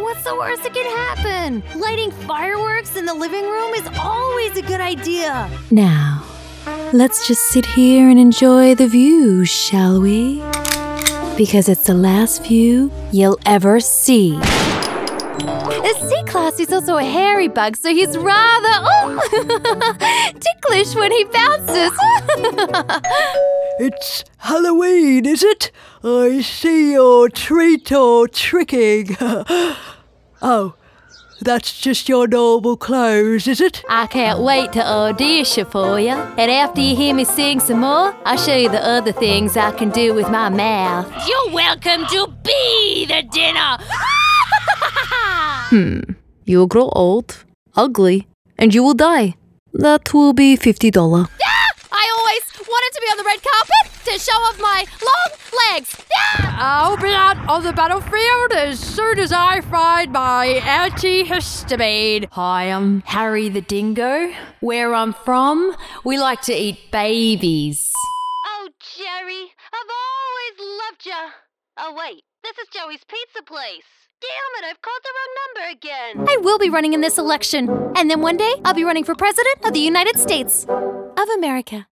What's the worst that can happen? Lighting fireworks in the living room is always a good idea. Now, let's just sit here and enjoy the view, shall we? Because it's the last view you'll ever see. The C-Class is also a hairy bug, so he's rather ticklish when he bounces. It's Halloween, is it? I see your treat or tricking. Oh, that's just your normal clothes, is it? I can't wait to audition for you. And after you hear me sing some more, I'll show you the other things I can do with my mouth. You're welcome to be the dinner. You will grow old, ugly, and you will die. That will be $50. I always wanted to be on the red carpet to show off my long legs. I'll be out on the battlefield as soon as I find my antihistamine. Hi, I'm Harry the Dingo. Where I'm from, we like to eat babies. Oh, Jerry, I've always loved you. Oh, wait, this is Joey's Pizza Place. Damn it, I've called the wrong number again. I will be running in this election. And then one day, I'll be running for president of the United States of America.